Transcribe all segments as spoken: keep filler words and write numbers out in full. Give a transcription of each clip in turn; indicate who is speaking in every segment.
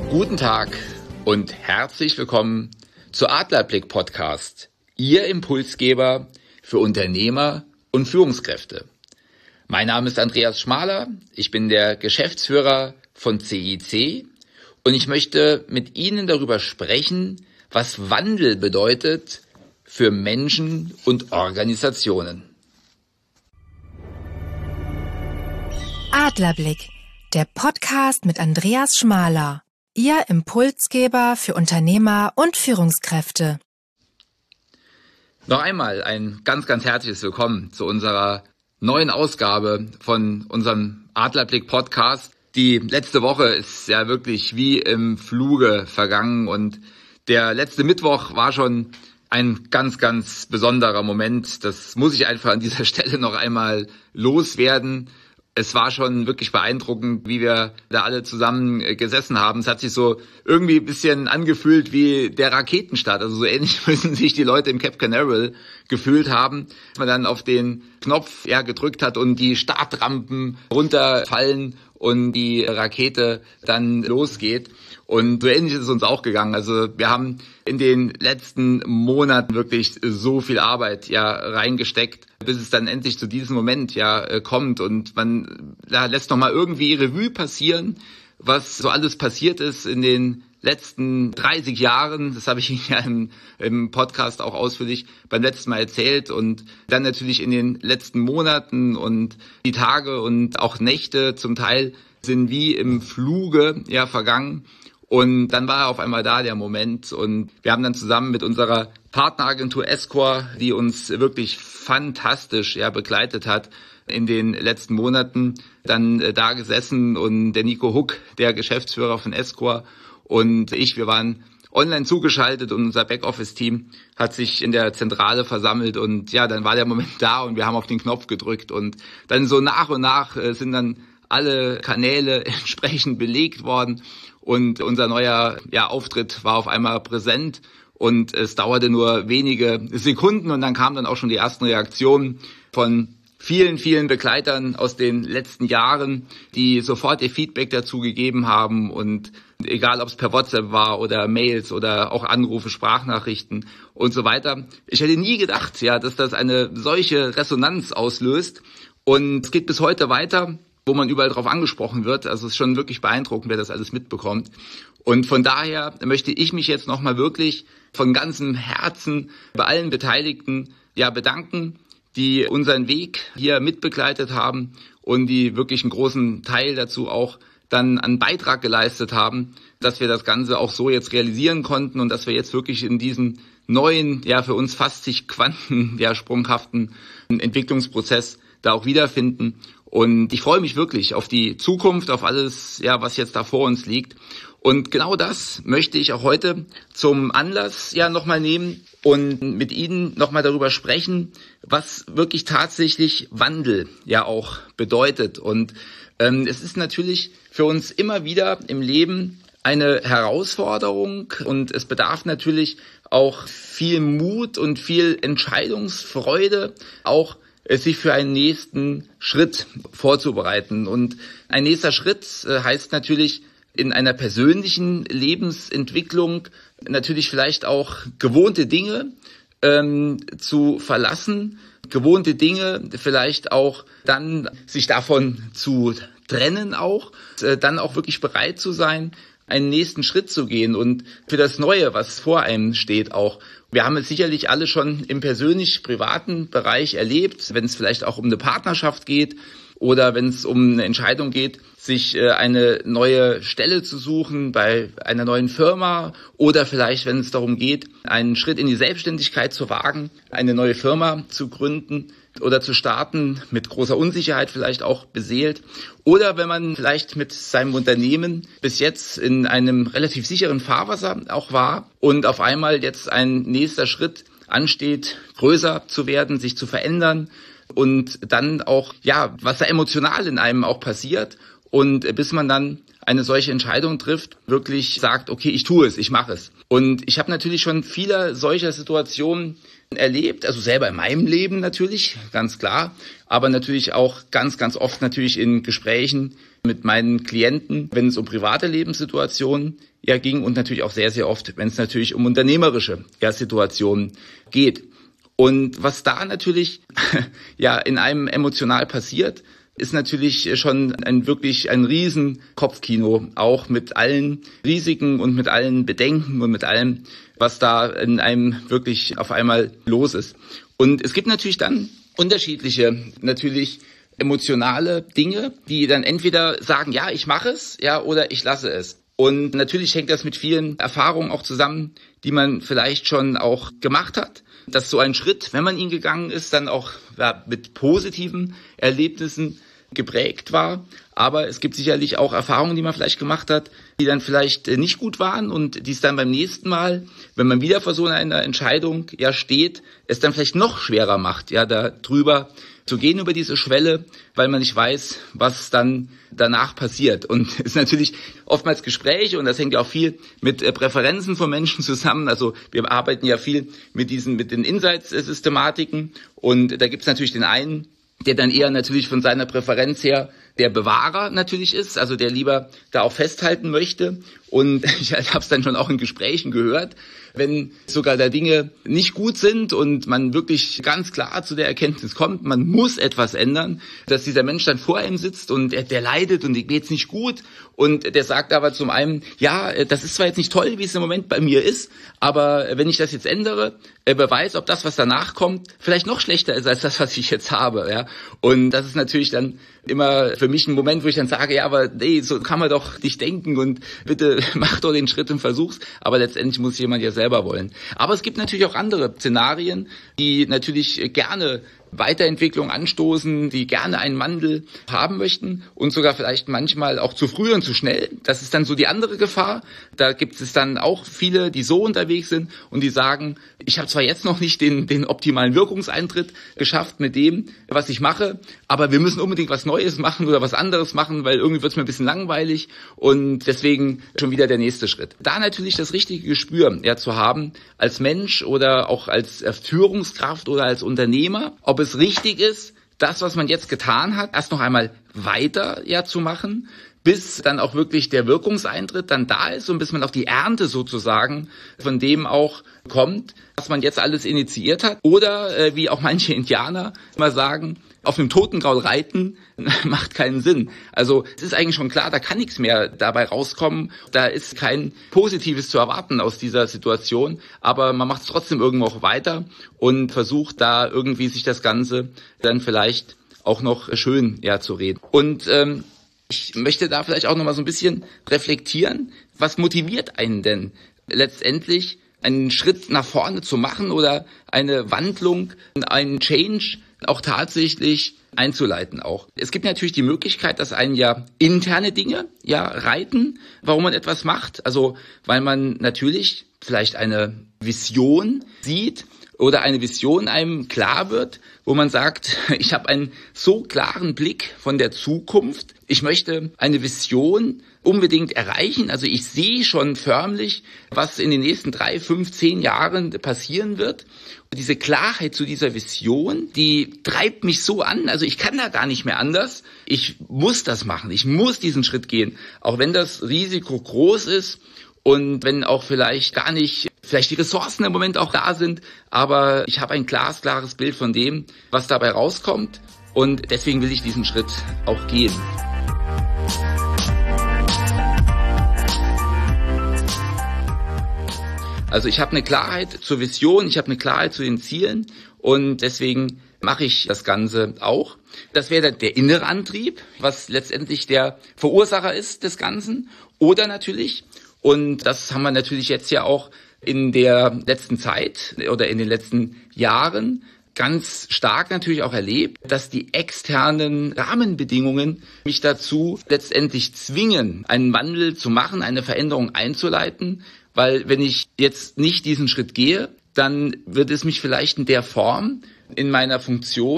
Speaker 1: Guten Tag und herzlich willkommen zu Adlerblick Podcast, Ihr Impulsgeber für Unternehmer und Führungskräfte. Mein Name ist Andreas Schmaler, ich bin der Geschäftsführer von C I C und ich möchte mit Ihnen darüber sprechen, was Wandel bedeutet für Menschen und Organisationen.
Speaker 2: Adlerblick, der Podcast mit Andreas Schmaler, Ihr Impulsgeber für Unternehmer und Führungskräfte.
Speaker 1: Noch einmal ein ganz, ganz herzliches Willkommen zu unserer neuen Ausgabe von unserem Adlerblick Podcast. Die letzte Woche ist ja wirklich wie im Fluge vergangen und der letzte Mittwoch war schon ein ganz, ganz besonderer Moment. Das muss ich einfach an dieser Stelle noch einmal loswerden. Es war schon wirklich beeindruckend, wie wir da alle zusammen gesessen haben. Es hat sich so irgendwie ein bisschen angefühlt wie der Raketenstart. Also so ähnlich müssen sich die Leute im Cape Canaveral gefühlt haben, dass man dann auf den Knopf ja, gedrückt hat und die Startrampen runterfallen und die Rakete dann losgeht. Und so ähnlich ist es uns auch gegangen. Also wir haben in den letzten Monaten wirklich so viel Arbeit ja reingesteckt, bis es dann endlich zu diesem Moment ja kommt. Und man ja, lässt noch mal irgendwie Revue passieren, was so alles passiert ist in den letzten dreißig Jahren. Das habe ich Ihnen ja im, im Podcast auch ausführlich beim letzten Mal erzählt. Und dann natürlich in den letzten Monaten und die Tage und auch Nächte zum Teil sind wie im Fluge ja vergangen. Und dann war auf einmal da der Moment und wir haben dann zusammen mit unserer Partneragentur Escor, die uns wirklich fantastisch ja begleitet hat in den letzten Monaten, dann äh, da gesessen und der Nico Huck, der Geschäftsführer von Escor und ich, wir waren online zugeschaltet und unser Backoffice-Team hat sich in der Zentrale versammelt und ja, dann war der Moment da und wir haben auf den Knopf gedrückt und dann so nach und nach äh, sind dann alle Kanäle entsprechend belegt worden. Und unser neuer ja, Auftritt war auf einmal präsent und es dauerte nur wenige Sekunden und dann kamen dann auch schon die ersten Reaktionen von vielen, vielen Begleitern aus den letzten Jahren, die sofort ihr Feedback dazu gegeben haben und egal, ob es per WhatsApp war oder Mails oder auch Anrufe, Sprachnachrichten und so weiter. Ich hätte nie gedacht, ja, dass das eine solche Resonanz auslöst und es geht bis heute weiter, wo man überall drauf angesprochen wird. Also es ist schon wirklich beeindruckend, wer das alles mitbekommt. Und von daher möchte ich mich jetzt nochmal wirklich von ganzem Herzen bei allen Beteiligten ja bedanken, die unseren Weg hier mitbegleitet haben und die wirklich einen großen Teil dazu auch dann einen Beitrag geleistet haben, dass wir das Ganze auch so jetzt realisieren konnten und dass wir jetzt wirklich in diesen neuen, ja für uns fast sich quanten, ja sprunghaften Entwicklungsprozess da auch wiederfinden. Und ich freue mich wirklich auf die Zukunft, auf alles, ja, was jetzt da vor uns liegt. Und genau das möchte ich auch heute zum Anlass ja nochmal nehmen und mit Ihnen nochmal darüber sprechen, was wirklich tatsächlich Wandel ja auch bedeutet. Und ähm, es ist natürlich für uns immer wieder im Leben eine Herausforderung und es bedarf natürlich auch viel Mut und viel Entscheidungsfreude, auch sich für einen nächsten Schritt vorzubereiten. Und ein nächster Schritt heißt natürlich in einer persönlichen Lebensentwicklung natürlich vielleicht auch gewohnte Dinge ähm, zu verlassen, gewohnte Dinge vielleicht auch dann sich davon zu trennen auch, äh, dann auch wirklich bereit zu sein, einen nächsten Schritt zu gehen und für das Neue, was vor einem steht auch. Wir haben es sicherlich alle schon im persönlich-privaten Bereich erlebt, wenn es vielleicht auch um eine Partnerschaft geht oder wenn es um eine Entscheidung geht, sich eine neue Stelle zu suchen bei einer neuen Firma oder vielleicht, wenn es darum geht, einen Schritt in die Selbstständigkeit zu wagen, eine neue Firma zu gründen oder zu starten, mit großer Unsicherheit vielleicht auch beseelt. Oder wenn man vielleicht mit seinem Unternehmen bis jetzt in einem relativ sicheren Fahrwasser auch war und auf einmal jetzt ein nächster Schritt ansteht, größer zu werden, sich zu verändern und dann auch, ja, was da emotional in einem auch passiert und bis man dann eine solche Entscheidung trifft, wirklich sagt, okay, ich tue es, ich mache es. Und ich habe natürlich schon viele solcher Situationen erlebt, also selber in meinem Leben natürlich, ganz klar, aber natürlich auch ganz, ganz oft natürlich in Gesprächen mit meinen Klienten, wenn es um private Lebenssituationen ja ging und natürlich auch sehr, sehr oft, wenn es natürlich um unternehmerische ja, Situationen geht. Und was da natürlich ja in einem emotional passiert, ist natürlich schon ein wirklich ein riesen Kopfkino, auch mit allen Risiken und mit allen Bedenken und mit allem, was da in einem wirklich auf einmal los ist. Und es gibt natürlich dann unterschiedliche, natürlich emotionale Dinge, die dann entweder sagen, ja, ich mache es, ja, oder ich lasse es. Und natürlich hängt das mit vielen Erfahrungen auch zusammen, die man vielleicht schon auch gemacht hat. Dass so ein Schritt, wenn man ihn gegangen ist, dann auch ja, mit positiven Erlebnissen geprägt war. Aber es gibt sicherlich auch Erfahrungen, die man vielleicht gemacht hat, die dann vielleicht nicht gut waren und die es dann beim nächsten Mal, wenn man wieder vor so einer Entscheidung ja steht, es dann vielleicht noch schwerer macht, ja, da drüber zu gehen über diese Schwelle, weil man nicht weiß, was dann danach passiert. Und es ist natürlich oftmals Gespräche und das hängt ja auch viel mit Präferenzen von Menschen zusammen. Also wir arbeiten ja viel mit diesen, mit den Insights-Systematiken und da gibt es natürlich den einen, der dann eher natürlich von seiner Präferenz her der Bewahrer natürlich ist, also der lieber da auch festhalten möchte. Und ich habe es dann schon auch in Gesprächen gehört, wenn sogar da Dinge nicht gut sind und man wirklich ganz klar zu der Erkenntnis kommt, man muss etwas ändern, dass dieser Mensch dann vor ihm sitzt und der, der leidet und dem geht's nicht gut und der sagt aber zum einen, ja, das ist zwar jetzt nicht toll, wie es im Moment bei mir ist, aber wenn ich das jetzt ändere, wer weiß, ob das, was danach kommt, vielleicht noch schlechter ist als das, was ich jetzt habe, ja. Und das ist natürlich dann immer für mich ein Moment, wo ich dann sage, ja, aber nee, so kann man doch nicht denken und bitte mach doch den Schritt und versuch's. Aber letztendlich muss jemand ja selber wollen. Aber es gibt natürlich auch andere Szenarien, die natürlich gerne Weiterentwicklung anstoßen, die gerne einen Wandel haben möchten und sogar vielleicht manchmal auch zu früh und zu schnell. Das ist dann so die andere Gefahr. Da gibt es dann auch viele, die so unterwegs sind und die sagen, ich habe zwar jetzt noch nicht den, den optimalen Wirkungseintritt geschafft mit dem, was ich mache, aber wir müssen unbedingt was Neues machen oder was anderes machen, weil irgendwie wird es mir ein bisschen langweilig und deswegen schon wieder der nächste Schritt. Da natürlich das richtige Gespür ja, zu haben als Mensch oder auch als Führungskraft oder als Unternehmer, ob es richtig ist, das, was man jetzt getan hat, erst noch einmal weiter ja zu machen, bis dann auch wirklich der Wirkungseintritt dann da ist und bis man auf die Ernte sozusagen von dem auch kommt, was man jetzt alles initiiert hat. Oder äh, wie auch manche Indianer immer sagen, auf einem Totengaul reiten macht keinen Sinn. Also es ist eigentlich schon klar, da kann nichts mehr dabei rauskommen. Da ist kein Positives zu erwarten aus dieser Situation. Aber man macht es trotzdem irgendwo auch weiter und versucht da irgendwie sich das Ganze dann vielleicht auch noch schön ja, zu reden. Und ähm, ich möchte da vielleicht auch noch mal so ein bisschen reflektieren. Was motiviert einen denn letztendlich, einen Schritt nach vorne zu machen oder eine Wandlung, einen Change auch tatsächlich einzuleiten auch. Es gibt natürlich die Möglichkeit, dass einen ja interne Dinge ja reiten, warum man etwas macht. Also weil man natürlich vielleicht eine Vision sieht oder eine Vision einem klar wird, wo man sagt, ich habe einen so klaren Blick von der Zukunft. Ich möchte eine Vision unbedingt erreichen. Also ich sehe schon förmlich, was in den nächsten drei, fünf, zehn Jahren passieren wird. Und diese Klarheit zu dieser Vision, die treibt mich so an. Also ich kann da gar nicht mehr anders. Ich muss das machen. Ich muss diesen Schritt gehen. Auch wenn das Risiko groß ist und wenn auch vielleicht gar nicht, vielleicht die Ressourcen im Moment auch da sind. Aber ich habe ein glasklares Bild von dem, was dabei rauskommt. Und deswegen will ich diesen Schritt auch gehen. Also ich habe eine Klarheit zur Vision, ich habe eine Klarheit zu den Zielen und deswegen mache ich das Ganze auch. Das wäre der innere Antrieb, was letztendlich der Verursacher ist des Ganzen. Oder natürlich, und das haben wir natürlich jetzt ja auch in der letzten Zeit oder in den letzten Jahren ganz stark natürlich auch erlebt, dass die externen Rahmenbedingungen mich dazu letztendlich zwingen, einen Wandel zu machen, eine Veränderung einzuleiten. Weil wenn ich jetzt nicht diesen Schritt gehe, dann wird es mich vielleicht in der Form, in meiner Funktion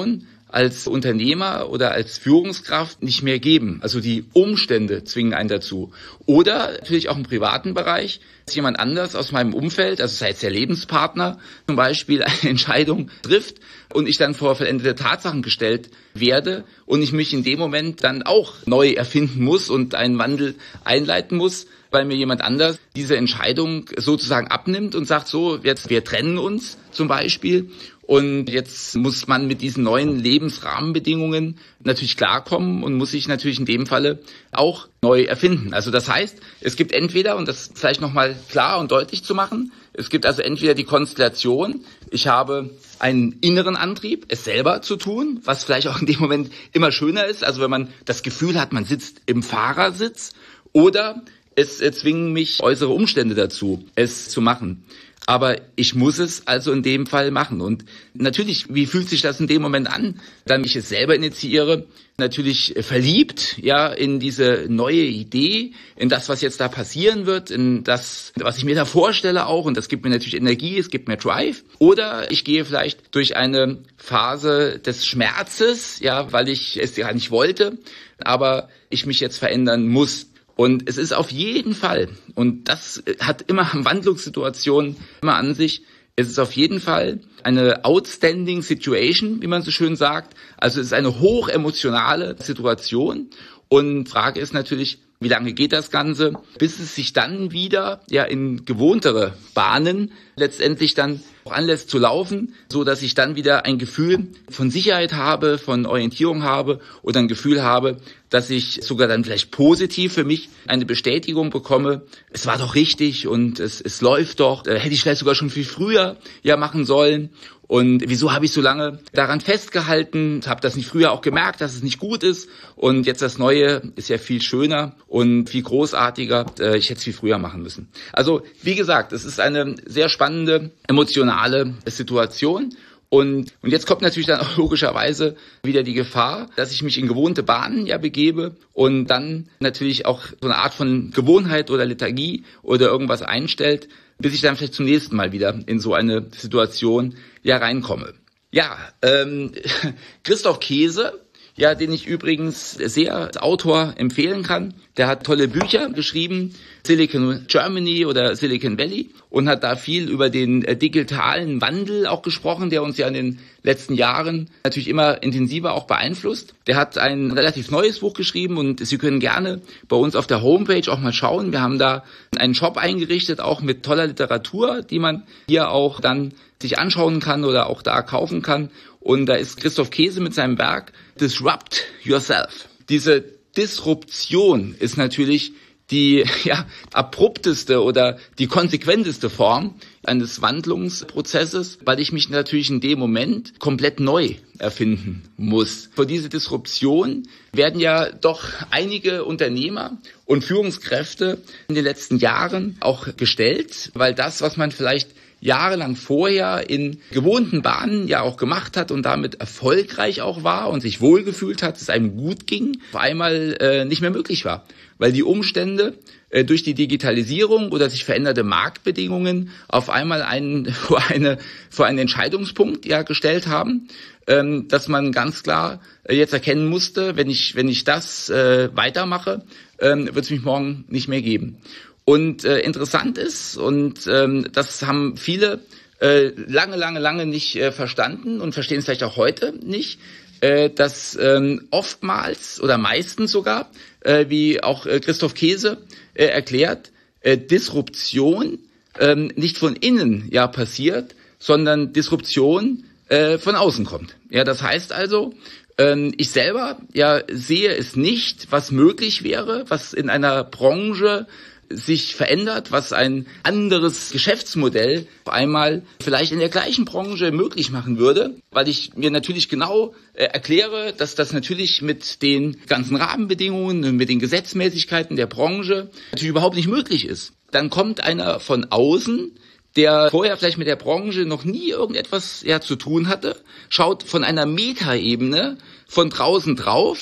Speaker 1: als Unternehmer oder als Führungskraft nicht mehr geben. Also die Umstände zwingen einen dazu. Oder natürlich auch im privaten Bereich, dass jemand anders aus meinem Umfeld, also sei es der Lebenspartner zum Beispiel, eine Entscheidung trifft und ich dann vor vollendete Tatsachen gestellt werde und ich mich in dem Moment dann auch neu erfinden muss und einen Wandel einleiten muss, weil mir jemand anders diese Entscheidung sozusagen abnimmt und sagt, so, jetzt wir trennen uns zum Beispiel. Und jetzt muss man mit diesen neuen Lebensrahmenbedingungen natürlich klarkommen und muss sich natürlich in dem Falle auch neu erfinden. Also das heißt, es gibt entweder, und das vielleicht nochmal klar und deutlich zu machen, es gibt also entweder die Konstellation, ich habe einen inneren Antrieb, es selber zu tun, was vielleicht auch in dem Moment immer schöner ist, also wenn man das Gefühl hat, man sitzt im Fahrersitz, oder es zwingen mich äußere Umstände dazu, es zu machen. Aber ich muss es also in dem Fall machen. Und natürlich, wie fühlt sich das in dem Moment an, dann ich es selber initiiere? Natürlich verliebt, ja, in diese neue Idee, in das, was jetzt da passieren wird, in das, was ich mir da vorstelle auch. Und das gibt mir natürlich Energie, es gibt mir Drive. Oder ich gehe vielleicht durch eine Phase des Schmerzes, ja, weil ich es ja nicht wollte, aber ich mich jetzt verändern muss. Und es ist auf jeden Fall, und das hat immer Wandlungssituationen immer an sich, es ist auf jeden Fall eine outstanding situation, wie man so schön sagt. Also es ist eine hochemotionale Situation. Und Frage ist natürlich, wie lange geht das Ganze, bis es sich dann wieder ja in gewohntere Bahnen letztendlich dann auch anlässt zu laufen, so dass ich dann wieder ein Gefühl von Sicherheit habe, von Orientierung habe oder ein Gefühl habe, dass ich sogar dann vielleicht positiv für mich eine Bestätigung bekomme. Es war doch richtig und es, es läuft doch. Äh, hätte ich vielleicht sogar schon viel früher ja machen sollen. Und wieso habe ich so lange daran festgehalten? Habe das nicht früher auch gemerkt, dass es nicht gut ist. Und jetzt das Neue ist ja viel schöner und viel großartiger. Ich hätte es viel früher machen müssen. Also wie gesagt, es ist eine sehr spannende, emotionale Situation. Und, und jetzt kommt natürlich dann auch logischerweise wieder die Gefahr, dass ich mich in gewohnte Bahnen ja begebe und dann natürlich auch so eine Art von Gewohnheit oder Lethargie oder irgendwas einstellt, bis ich dann vielleicht zum nächsten Mal wieder in so eine Situation ja reinkomme. Ja, ähm, Christoph Käse, ja, den ich übrigens sehr als Autor empfehlen kann. Der hat tolle Bücher geschrieben, Silicon Germany oder Silicon Valley, und hat da viel über den äh, digitalen Wandel auch gesprochen, der uns ja in den letzten Jahren natürlich immer intensiver auch beeinflusst. Der hat ein relativ neues Buch geschrieben und Sie können gerne bei uns auf der Homepage auch mal schauen. Wir haben da einen Shop eingerichtet, auch mit toller Literatur, die man hier auch dann sich anschauen kann oder auch da kaufen kann. Und da ist Christoph Käse mit seinem Werk Disrupt Yourself. Diese Disruption ist natürlich die ja abrupteste oder die konsequenteste Form eines Wandlungsprozesses, weil ich mich natürlich in dem Moment komplett neu erfinden muss. Vor diese Disruption werden ja doch einige Unternehmer und Führungskräfte in den letzten Jahren auch gestellt, weil das, was man vielleicht jahrelang vorher in gewohnten Bahnen ja auch gemacht hat und damit erfolgreich auch war und sich wohlgefühlt hat, es einem gut ging, auf einmal äh, nicht mehr möglich war. Weil die Umstände äh, durch die Digitalisierung oder sich veränderte Marktbedingungen auf einmal einen vor, eine, vor einen Entscheidungspunkt ja gestellt haben, ähm, dass man ganz klar äh, jetzt erkennen musste, wenn ich, wenn ich das äh, weitermache, ähm, wird es mich morgen nicht mehr geben. Und äh, interessant ist, und ähm, das haben viele äh, lange, lange, lange nicht äh, verstanden und verstehen es vielleicht auch heute nicht, äh, dass ähm, oftmals oder meistens sogar, äh, wie auch äh, Christoph Käse äh, erklärt, äh, Disruption äh, nicht von innen ja passiert, sondern Disruption äh, von außen kommt. Ja, das heißt also, äh, ich selber ja sehe es nicht, was möglich wäre, was in einer Branche sich verändert, was ein anderes Geschäftsmodell auf einmal vielleicht in der gleichen Branche möglich machen würde, weil ich mir natürlich genau äh, erkläre, dass das natürlich mit den ganzen Rahmenbedingungen und mit den Gesetzmäßigkeiten der Branche natürlich überhaupt nicht möglich ist. Dann kommt einer von außen, der vorher vielleicht mit der Branche noch nie irgendetwas ja, zu tun hatte, schaut von einer Metaebene von draußen drauf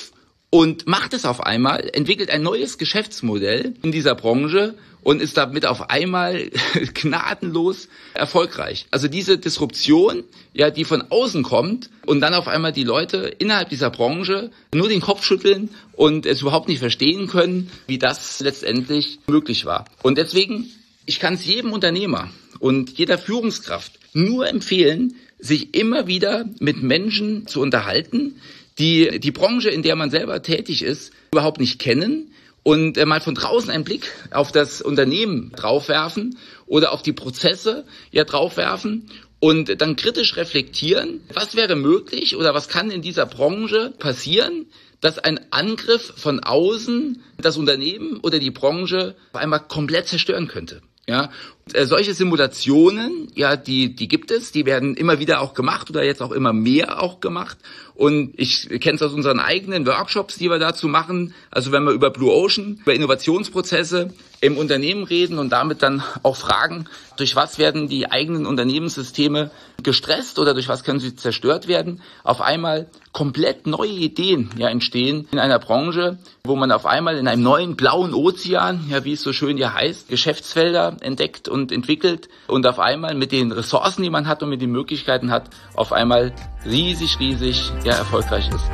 Speaker 1: und macht es auf einmal, entwickelt ein neues Geschäftsmodell in dieser Branche und ist damit auf einmal gnadenlos erfolgreich. Also diese Disruption, ja, die von außen kommt und dann auf einmal die Leute innerhalb dieser Branche nur den Kopf schütteln und es überhaupt nicht verstehen können, wie das letztendlich möglich war. Und deswegen, ich kann es jedem Unternehmer und jeder Führungskraft nur empfehlen, sich immer wieder mit Menschen zu unterhalten, die die Branche, in der man selber tätig ist, überhaupt nicht kennen und äh, mal von draußen einen Blick auf das Unternehmen draufwerfen oder auf die Prozesse ja draufwerfen und dann kritisch reflektieren, was wäre möglich oder was kann in dieser Branche passieren, dass ein Angriff von außen das Unternehmen oder die Branche auf einmal komplett zerstören könnte. Ja, und, äh, solche Simulationen, ja, die die gibt es, die werden immer wieder auch gemacht oder jetzt auch immer mehr auch gemacht. Und ich kenne es aus unseren eigenen Workshops, die wir dazu machen. Also wenn wir über Blue Ocean, über Innovationsprozesse im Unternehmen reden und damit dann auch fragen, durch was werden die eigenen Unternehmenssysteme gestresst oder durch was können sie zerstört werden, auf einmal komplett neue Ideen ja entstehen in einer Branche, wo man auf einmal in einem neuen blauen Ozean, ja wie es so schön hier heißt, Geschäftsfelder entdeckt und entwickelt und auf einmal mit den Ressourcen, die man hat und mit den Möglichkeiten hat, auf einmal riesig, riesig ja erfolgreich ist.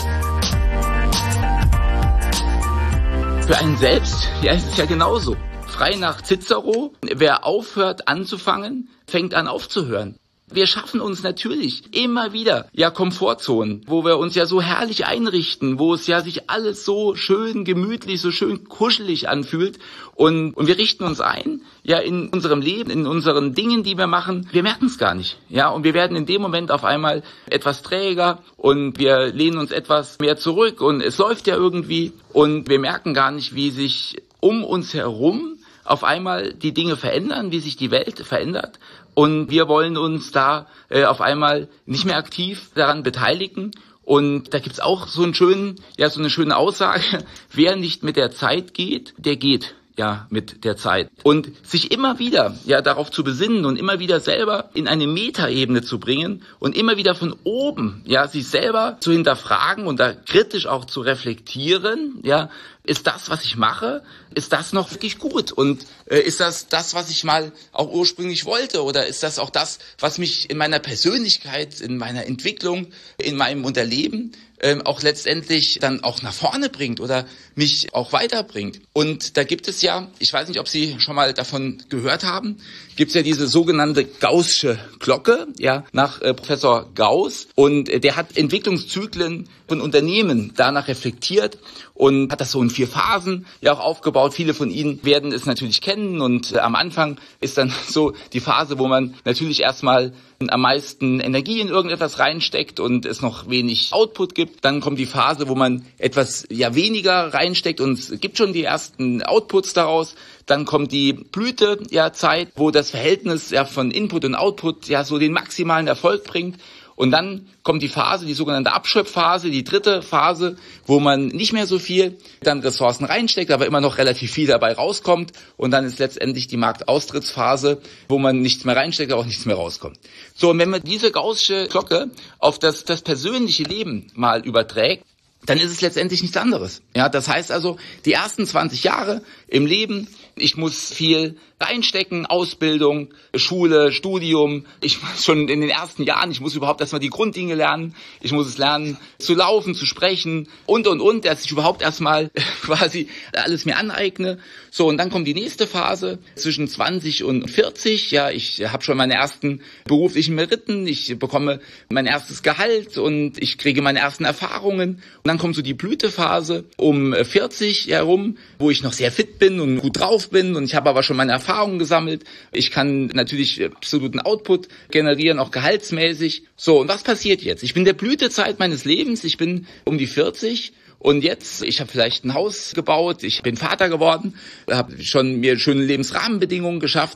Speaker 1: Für einen selbst, ja, ist es ja genauso. Frei nach Cicero, wer aufhört anzufangen, fängt an aufzuhören. Wir schaffen uns natürlich immer wieder ja Komfortzonen, wo wir uns ja so herrlich einrichten, wo es ja sich alles so schön gemütlich, so schön kuschelig anfühlt und und wir richten uns ein, ja in unserem Leben, in unseren Dingen, die wir machen. Wir merken es gar nicht, ja, und wir werden in dem Moment auf einmal etwas träger und wir lehnen uns etwas mehr zurück und es läuft ja irgendwie und wir merken gar nicht, wie sich um uns herum auf einmal die Dinge verändern, wie sich die Welt verändert. Und wir wollen uns da äh, auf einmal nicht mehr aktiv daran beteiligen. Und da gibt's auch so einen schönen, ja, so eine schöne Aussage: Wer nicht mit der Zeit geht, der geht ja mit der Zeit. Und sich immer wieder ja darauf zu besinnen und immer wieder selber in eine Metaebene zu bringen und immer wieder von oben ja sich selber zu hinterfragen und da kritisch auch zu reflektieren, ja, ist das, was ich mache, ist das noch wirklich gut? Und äh, ist das das, was ich mal auch ursprünglich wollte? Oder ist das auch das, was mich in meiner Persönlichkeit, in meiner Entwicklung, in meinem Unterleben ähm, auch letztendlich dann auch nach vorne bringt oder mich auch weiterbringt? Und da gibt es ja, ich weiß nicht, ob Sie schon mal davon gehört haben, gibt es ja diese sogenannte Gaußsche Glocke, ja, nach äh, Professor Gauss. Und äh, der hat Entwicklungszyklen von Unternehmen danach reflektiert und hat das so in vier Phasen ja auch aufgebaut. Viele von Ihnen werden es natürlich kennen und äh, am Anfang ist dann so die Phase, wo man natürlich erstmal am meisten Energie in irgendetwas reinsteckt und es noch wenig Output gibt. Dann kommt die Phase, wo man etwas ja weniger reinsteckt und es gibt schon die ersten Outputs daraus. Dann kommt die Blüte ja Zeit, wo das Verhältnis ja von Input und Output ja so den maximalen Erfolg bringt. Und dann kommt die Phase, die sogenannte Abschöpfphase, die dritte Phase, wo man nicht mehr so viel dann Ressourcen reinsteckt, aber immer noch relativ viel dabei rauskommt. Und dann ist letztendlich die Marktaustrittsphase, wo man nichts mehr reinsteckt, aber auch nichts mehr rauskommt. So, und wenn man diese gaußsche Glocke auf das, das persönliche Leben mal überträgt, dann ist es letztendlich nichts anderes. Ja, das heißt also, die ersten zwanzig Jahre im Leben, ich muss viel reinstecken, Ausbildung, Schule, Studium. Ich muss schon in den ersten Jahren, ich muss überhaupt erstmal die Grunddinge lernen. Ich muss es lernen, zu laufen, zu sprechen und, und, und, dass ich überhaupt erstmal quasi alles mir aneigne. So, und dann kommt die nächste Phase zwischen zwanzig und vierzig. Ja, ich habe schon meine ersten beruflichen Meriten. Ich bekomme mein erstes Gehalt und ich kriege meine ersten Erfahrungen. Und dann kommt so die Blütephase um vierzig herum, wo ich noch sehr fit bin und gut drauf bin und ich habe aber schon meine Erfahrungen gesammelt. Ich kann natürlich absoluten Output generieren, auch gehaltsmäßig. So, und was passiert jetzt? Ich bin in der Blütezeit meines Lebens, ich bin um die vierzig und jetzt, ich habe vielleicht ein Haus gebaut, ich bin Vater geworden, habe schon mir schöne Lebensrahmenbedingungen geschafft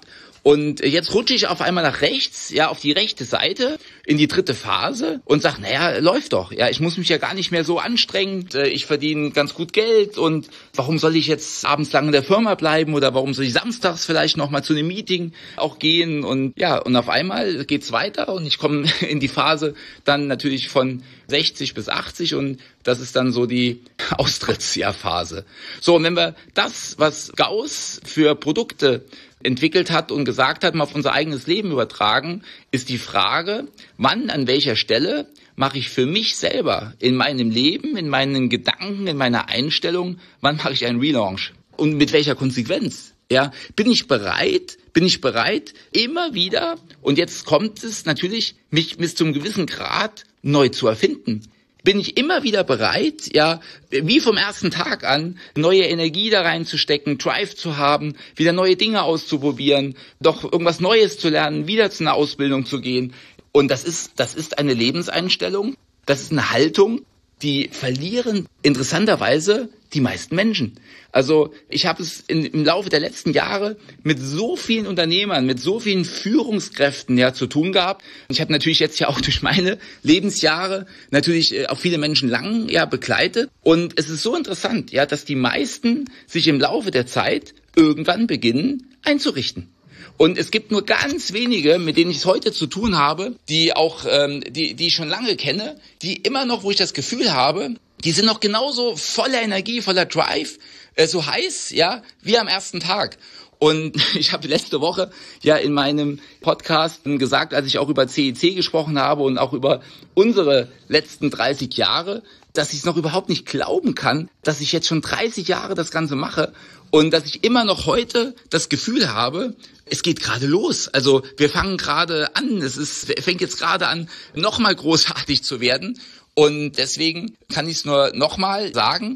Speaker 1: Und jetzt rutsche ich auf einmal nach rechts, ja, auf die rechte Seite, in die dritte Phase und sage, naja, läuft doch. Ja, ich muss mich ja gar nicht mehr so anstrengen. Ich verdiene ganz gut Geld und warum soll ich jetzt abends lang in der Firma bleiben oder warum soll ich samstags vielleicht noch mal zu einem Meeting auch gehen? Und ja, und auf einmal geht's weiter und ich komme in die Phase dann natürlich von sechzig bis achtzig und das ist dann so die Austrittsjahrphase. So, und wenn wir das, was Gauss für Produkte entwickelt hat und gesagt hat, mal auf unser eigenes Leben übertragen, ist die Frage, wann, an welcher Stelle mache ich für mich selber in meinem Leben, in meinen Gedanken, in meiner Einstellung, wann mache ich einen Relaunch? Und mit welcher Konsequenz? Ja, bin ich bereit, bin ich bereit, immer wieder, und jetzt kommt es natürlich, mich bis zum gewissen Grad neu zu erfinden. Bin ich immer wieder bereit, ja, wie vom ersten Tag an, neue Energie da reinzustecken, Drive zu haben, wieder neue Dinge auszuprobieren, doch irgendwas Neues zu lernen, wieder zu einer Ausbildung zu gehen. Und das ist, das ist eine Lebenseinstellung, das ist eine Haltung, die verlieren interessanterweise die meisten Menschen. Also ich habe es in, im Laufe der letzten Jahre mit so vielen Unternehmern, mit so vielen Führungskräften ja zu tun gehabt. Ich habe natürlich jetzt ja auch durch meine Lebensjahre natürlich äh, auch viele Menschen lang ja begleitet. Und es ist so interessant, ja, dass die meisten sich im Laufe der Zeit irgendwann beginnen einzurichten. Und es gibt nur ganz wenige, mit denen ich es heute zu tun habe, die auch, ähm, die, die ich schon lange kenne, die immer noch, wo ich das Gefühl habe, die sind noch genauso voller Energie, voller Drive, äh, so heiß, ja, wie am ersten Tag. Und ich habe letzte Woche ja in meinem Podcast gesagt, als ich auch über C E C gesprochen habe und auch über unsere letzten dreißig Jahre, dass ich es noch überhaupt nicht glauben kann, dass ich jetzt schon dreißig Jahre das Ganze mache und dass ich immer noch heute das Gefühl habe, es geht gerade los. Also wir fangen gerade an, es ist, fängt jetzt gerade an, nochmal großartig zu werden. Und deswegen kann ich es nur nochmal sagen,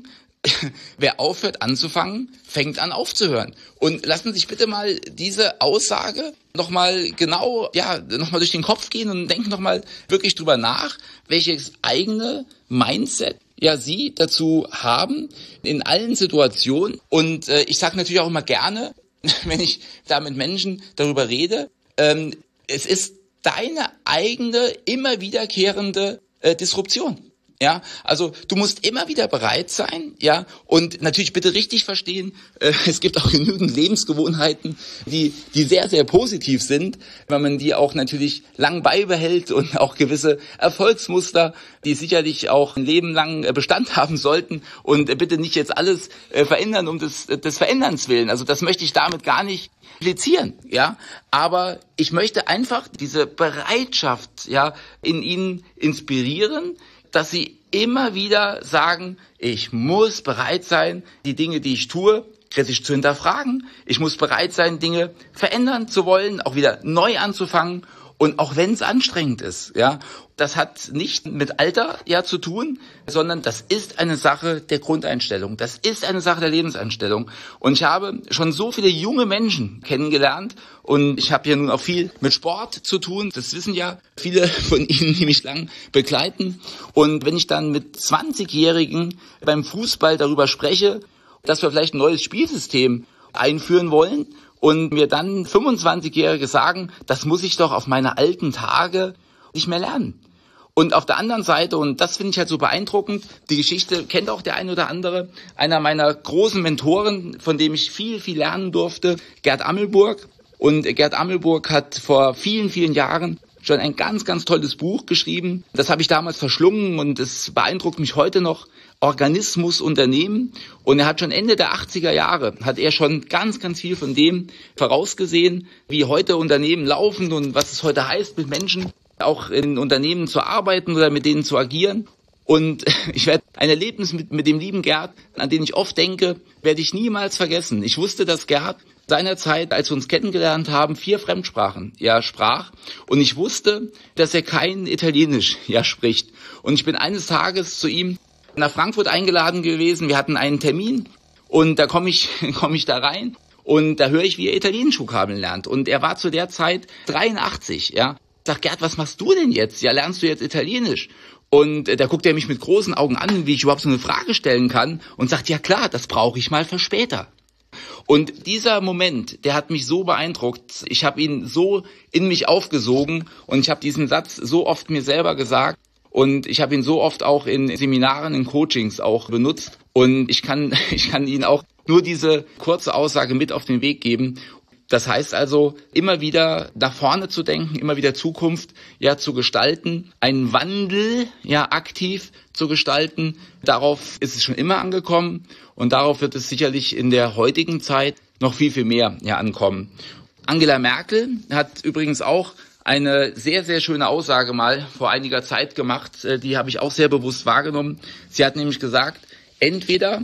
Speaker 1: wer aufhört anzufangen, fängt an aufzuhören. Und lassen Sie sich bitte mal diese Aussage nochmal genau, ja, nochmal durch den Kopf gehen und denken nochmal wirklich drüber nach, welches eigene Mindset ja Sie dazu haben in allen Situationen. Und äh, ich sage natürlich auch immer gerne, wenn ich da mit Menschen darüber rede, ähm, es ist deine eigene, immer wiederkehrende äh, Disruption. Ja, also du musst immer wieder bereit sein, ja, und natürlich bitte richtig verstehen, äh, es gibt auch genügend Lebensgewohnheiten, die die sehr, sehr positiv sind, wenn man die auch natürlich lang beibehält und auch gewisse Erfolgsmuster, die sicherlich auch ein Leben lang äh, Bestand haben sollten und äh, bitte nicht jetzt alles äh, verändern um des, des Veränderns willen. Also das möchte ich damit gar nicht implizieren, ja, aber ich möchte einfach diese Bereitschaft, ja, in ihnen inspirieren, dass sie immer wieder sagen, ich muss bereit sein, die Dinge, die ich tue, kritisch zu hinterfragen. Ich muss bereit sein, Dinge verändern zu wollen, auch wieder neu anzufangen. Und auch wenn es anstrengend ist, ja, das hat nicht mit Alter ja zu tun, sondern das ist eine Sache der Grundeinstellung. Das ist eine Sache der Lebenseinstellung. Und ich habe schon so viele junge Menschen kennengelernt und ich habe ja nun auch viel mit Sport zu tun. Das wissen ja viele von Ihnen, die mich lang begleiten. Und wenn ich dann mit zwanzigjährigen beim Fußball darüber spreche, dass wir vielleicht ein neues Spielsystem einführen wollen, und mir dann fünfundzwanzigjährige sagen, das muss ich doch auf meine alten Tage nicht mehr lernen. Und auf der anderen Seite, und das finde ich halt so beeindruckend, die Geschichte kennt auch der ein oder andere, einer meiner großen Mentoren, von dem ich viel, viel lernen durfte, Gerd Amelburg. Und Gerd Amelburg hat vor vielen, vielen Jahren schon ein ganz, ganz tolles Buch geschrieben. Das habe ich damals verschlungen und es beeindruckt mich heute noch. Organismus Unternehmen. Und er hat schon Ende der achtziger Jahre, hat er schon ganz, ganz viel von dem vorausgesehen, wie heute Unternehmen laufen und was es heute heißt, mit Menschen auch in Unternehmen zu arbeiten oder mit denen zu agieren. Und ich werde ein Erlebnis mit, mit dem lieben Gerd, an den ich oft denke, werde ich niemals vergessen. Ich wusste, dass Gerd seinerzeit, als wir uns kennengelernt haben, vier Fremdsprachen ja sprach. Und ich wusste, dass er kein Italienisch ja spricht. Und ich bin eines Tages zu ihm nach Frankfurt eingeladen gewesen. Wir hatten einen Termin und da komme ich, komme ich da rein und da höre ich, wie er Italienisch Vokabeln lernt. Und er war zu der Zeit dreiundachtzig, ja. Ich sag, Gerd, was machst du denn jetzt? Ja, lernst du jetzt Italienisch? Und äh, da guckt er mich mit großen Augen an, wie ich überhaupt so eine Frage stellen kann und sagt, ja klar, das brauche ich mal für später. Und dieser Moment, der hat mich so beeindruckt. Ich habe ihn so in mich aufgesogen und ich habe diesen Satz so oft mir selber gesagt und ich habe ihn so oft auch in Seminaren, in Coachings auch benutzt. Und ich kann, ich kann Ihnen auch nur diese kurze Aussage mit auf den Weg geben. Das heißt also, immer wieder nach vorne zu denken, immer wieder Zukunft ja zu gestalten, einen Wandel ja aktiv zu gestalten. Darauf ist es schon immer angekommen und darauf wird es sicherlich in der heutigen Zeit noch viel, viel mehr ja ankommen. Angela Merkel hat übrigens auch eine sehr, sehr schöne Aussage mal vor einiger Zeit gemacht. Die habe ich auch sehr bewusst wahrgenommen. Sie hat nämlich gesagt, entweder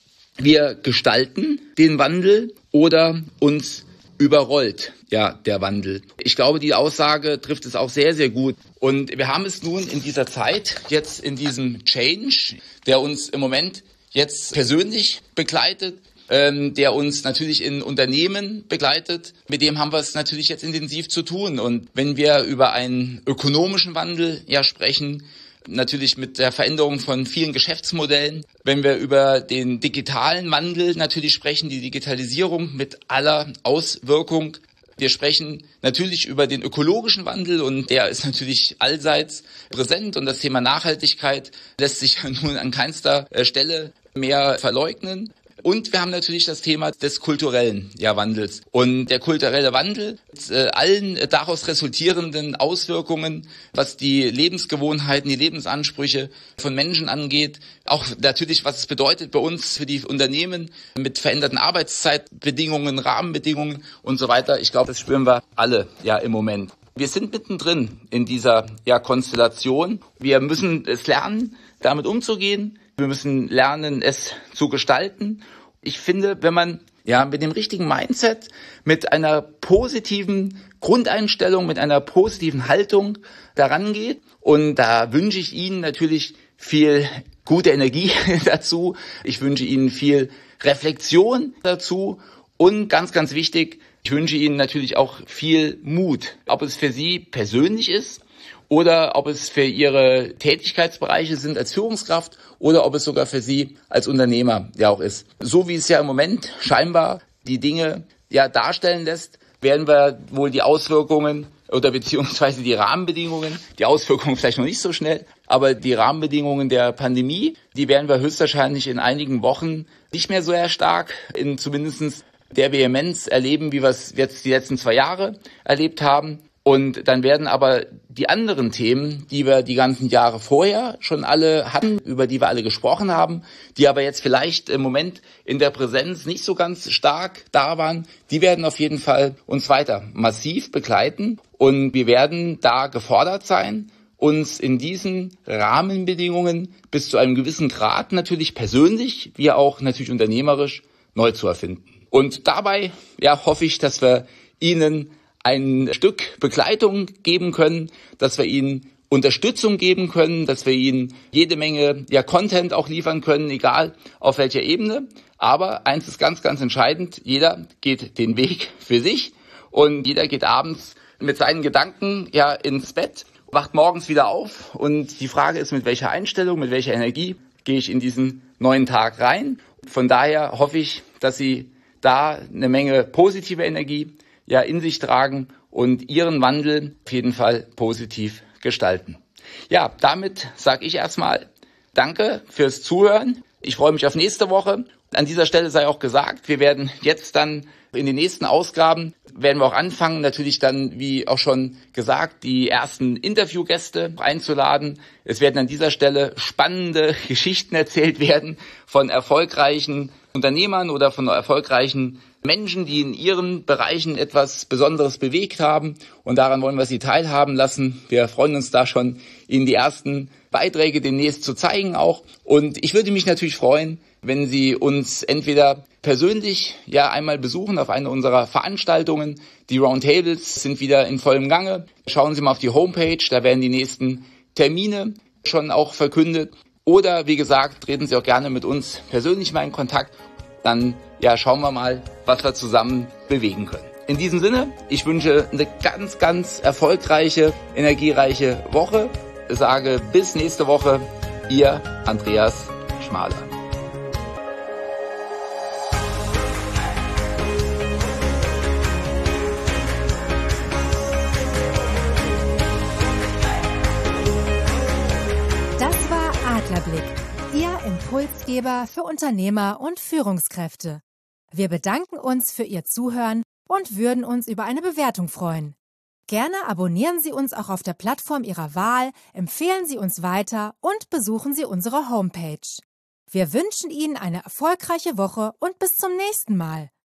Speaker 1: wir gestalten den Wandel oder uns überrollt ja der Wandel. Ich glaube, die Aussage trifft es auch sehr, sehr gut. Und wir haben es nun in dieser Zeit, jetzt in diesem Change, der uns im Moment jetzt persönlich begleitet, ähm, der uns natürlich in Unternehmen begleitet, mit dem haben wir es natürlich jetzt intensiv zu tun. Und wenn wir über einen ökonomischen Wandel ja sprechen, natürlich mit der Veränderung von vielen Geschäftsmodellen. Wenn wir über den digitalen Wandel natürlich sprechen, die Digitalisierung mit aller Auswirkung. Wir sprechen natürlich über den ökologischen Wandel und der ist natürlich allseits präsent und das Thema Nachhaltigkeit lässt sich nun an keinster Stelle mehr verleugnen. Und wir haben natürlich das Thema des kulturellen ja, Wandels. Und der kulturelle Wandel mit äh, allen äh, daraus resultierenden Auswirkungen, was die Lebensgewohnheiten, die Lebensansprüche von Menschen angeht, auch natürlich, was es bedeutet bei uns für die Unternehmen mit veränderten Arbeitszeitbedingungen, Rahmenbedingungen und so weiter. Ich glaube, das spüren wir alle ja im Moment. Wir sind mittendrin in dieser ja, Konstellation. Wir müssen es lernen, damit umzugehen. Wir müssen lernen, es zu gestalten. Ich finde, wenn man ja mit dem richtigen Mindset, mit einer positiven Grundeinstellung, mit einer positiven Haltung daran geht, und da wünsche ich Ihnen natürlich viel gute Energie dazu. Ich wünsche Ihnen viel Reflexion dazu und ganz, ganz wichtig, ich wünsche Ihnen natürlich auch viel Mut, ob es für Sie persönlich ist oder ob es für Ihre Tätigkeitsbereiche sind als Führungskraft oder ob es sogar für Sie als Unternehmer ja auch ist. So wie es ja im Moment scheinbar die Dinge ja darstellen lässt, werden wir wohl die Auswirkungen oder beziehungsweise die Rahmenbedingungen, die Auswirkungen vielleicht noch nicht so schnell, aber die Rahmenbedingungen der Pandemie, die werden wir höchstwahrscheinlich in einigen Wochen nicht mehr so sehr stark, in zumindest der Vehemenz erleben, wie wir es jetzt die letzten zwei Jahre erlebt haben. Und dann werden aber die anderen Themen, die wir die ganzen Jahre vorher schon alle hatten, über die wir alle gesprochen haben, die aber jetzt vielleicht im Moment in der Präsenz nicht so ganz stark da waren, die werden auf jeden Fall uns weiter massiv begleiten. Und wir werden da gefordert sein, uns in diesen Rahmenbedingungen bis zu einem gewissen Grad natürlich persönlich, wie auch natürlich unternehmerisch neu zu erfinden. Und dabei ja, hoffe ich, dass wir Ihnen ein Stück Begleitung geben können, dass wir Ihnen Unterstützung geben können, dass wir Ihnen jede Menge ja Content auch liefern können, egal auf welcher Ebene. Aber eins ist ganz, ganz entscheidend, jeder geht den Weg für sich und jeder geht abends mit seinen Gedanken ja ins Bett, wacht morgens wieder auf und die Frage ist, mit welcher Einstellung, mit welcher Energie gehe ich in diesen neuen Tag rein. Von daher hoffe ich, dass Sie da eine Menge positive Energie ja in sich tragen und Ihren Wandel auf jeden Fall positiv gestalten. Ja, damit sage ich erstmal Danke fürs Zuhören. Ich freue mich auf nächste Woche. An dieser Stelle sei auch gesagt, wir werden jetzt dann in den nächsten Ausgaben werden wir auch anfangen, natürlich dann, wie auch schon gesagt, die ersten Interviewgäste einzuladen. Es werden an dieser Stelle spannende Geschichten erzählt werden von erfolgreichen Unternehmern oder von erfolgreichen Menschen, die in ihren Bereichen etwas Besonderes bewegt haben. Und daran wollen wir Sie teilhaben lassen. Wir freuen uns da schon, Ihnen die ersten Beiträge demnächst zu zeigen auch. Und ich würde mich natürlich freuen, wenn Sie uns entweder persönlich ja einmal besuchen auf eine unserer Veranstaltungen. Die Roundtables sind wieder in vollem Gange. Schauen Sie mal auf die Homepage, da werden die nächsten Termine schon auch verkündet. Oder wie gesagt, treten Sie auch gerne mit uns persönlich mal in Kontakt. Dann ja, schauen wir mal, was wir zusammen bewegen können. In diesem Sinne, ich wünsche eine ganz, ganz erfolgreiche, energiereiche Woche. Ich sage bis nächste Woche, Ihr Andreas Schmaler.
Speaker 2: Adlerblick, Ihr Impulsgeber für Unternehmer und Führungskräfte. Wir bedanken uns für Ihr Zuhören und würden uns über eine Bewertung freuen. Gerne abonnieren Sie uns auch auf der Plattform Ihrer Wahl, empfehlen Sie uns weiter und besuchen Sie unsere Homepage. Wir wünschen Ihnen eine erfolgreiche Woche und bis zum nächsten Mal.